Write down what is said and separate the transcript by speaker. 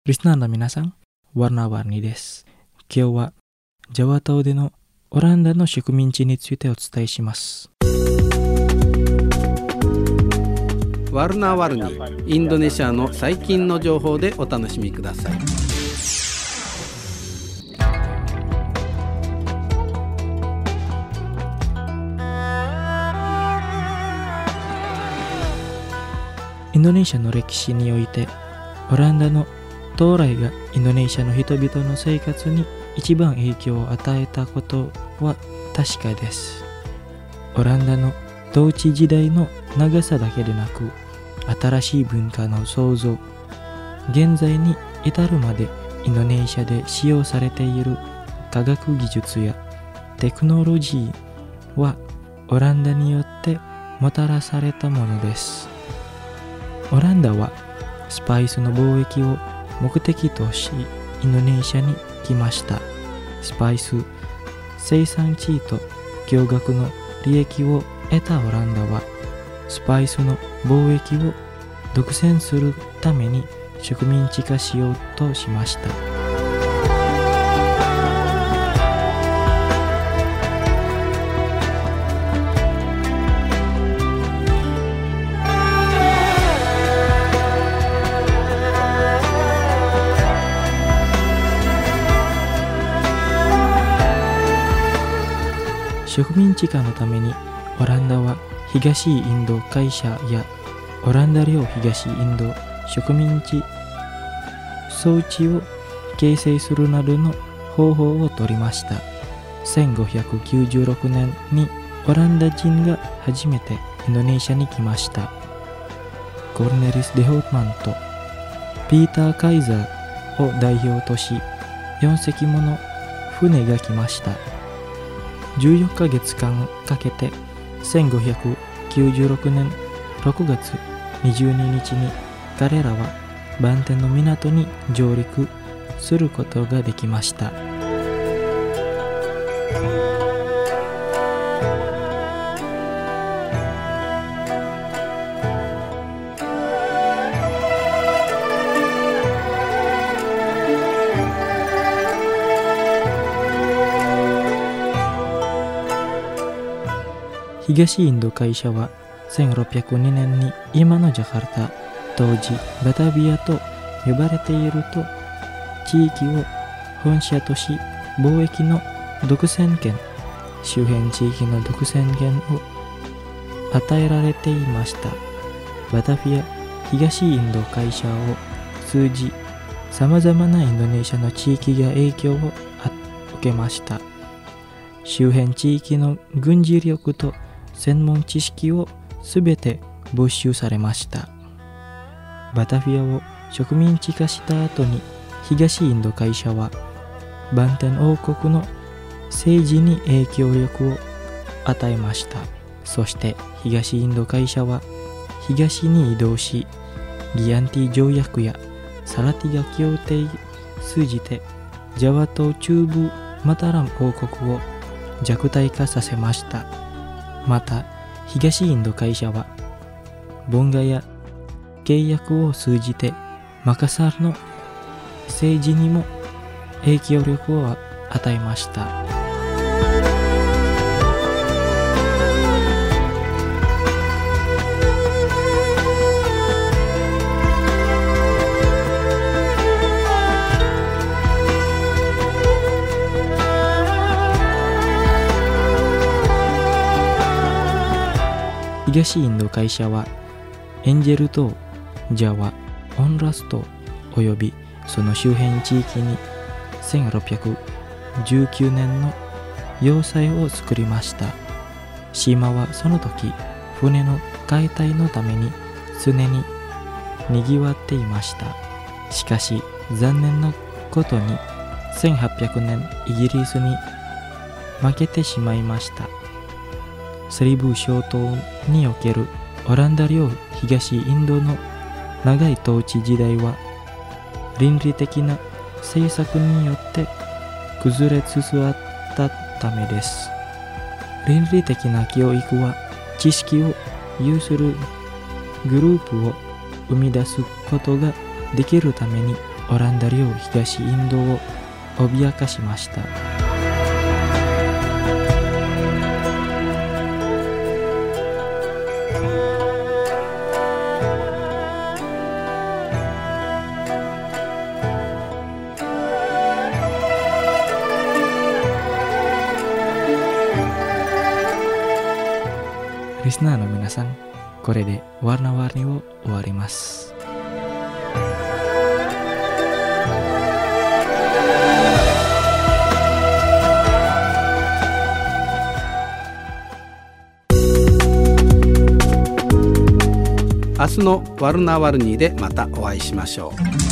Speaker 1: リスナーの皆さん、warna-warniです。今日はジャワ島でのオランダの植民地についてお伝えします。
Speaker 2: ワルナワルニ、インドネシアの最近の情報でお楽しみください。
Speaker 1: インドネシアの歴史において、オランダの到来がインドネシアの人々の生活に一番影響を与えたことは確かです。オランダの統治時代の長さだけでなく、新しい文化の創造、現在に至るまでインドネシアで使用されている科学技術やテクノロジーはオランダによってもたらされたものです。オランダはスパイスの貿易を目的としインドネシアに来ました。スパイス生産地と驚愕の利益を得たオランダはスパイスの貿易を独占するために植民地化しようとしました。植民地化のためにオランダは東インド会社やオランダ領東インド植民地装置を形成するなどの方法を取りました。1596年にオランダ人が初めてインドネシアに来ました。コルネリス・デホートマンとピーター・カイザーを代表とし4隻もの船が来ました。14ヶ月間かけて1596年6月22日に彼らはバンテンの港に上陸することができました。東インド会社は1602年に今のジャカルタ、当時バタビアと呼ばれていると地域を本社とし貿易の独占権、周辺地域の独占権を与えられていました。バタビア東インド会社を通じさまざまなインドネシアの地域が影響を受けました。周辺地域の軍事力と専門知識をすべて没収されました。バタフィアを植民地化した後に東インド会社はバンテン王国の政治に影響力を与えました。そして東インド会社は東に移動しギアンティ条約やサラティガ協定通じてジャワ島中部マタラン王国を弱体化させました。また東インド会社はボンガや契約を通じてマカサールの政治にも影響力を与えました。東インド会社はエンジェル島、ジャワ、オンラス島およびその周辺地域に1619年の要塞を作りました。島はその時船の解体のために常に賑わっていました。しかし残念なことに1800年イギリスに負けてしまいました。セリブ諸島におけるオランダ領東インドの長い統治時代は倫理的な政策によって崩れつつあったためです。倫理的な教育は知識を有するグループを生み出すことができるためにオランダ領東インドを脅かしました。リスナーの皆さん、これでwarna-warniを終わります。
Speaker 2: 明日のワルナワルニーでまたお会いしましょう。